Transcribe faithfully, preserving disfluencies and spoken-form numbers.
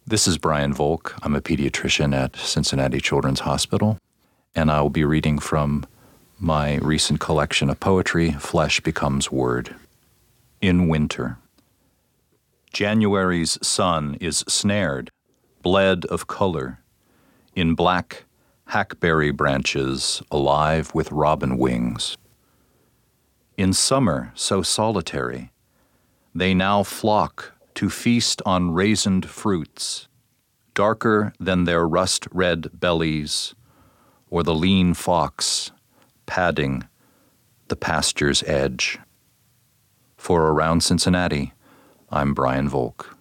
This is Brian Volk. I'm a pediatrician at Cincinnati Children's Hospital, and I'll be reading from my recent collection of poetry, Flesh Becomes Word. In winter. January's sun is snared, bled of color, in black hackberry branches alive with robin wings. In summer so solitary, they now flock to feast on raisined fruits, darker than their rust-red bellies, or the lean fox padding the pasture's edge. For Around Cincinnati, I'm Brian Volk.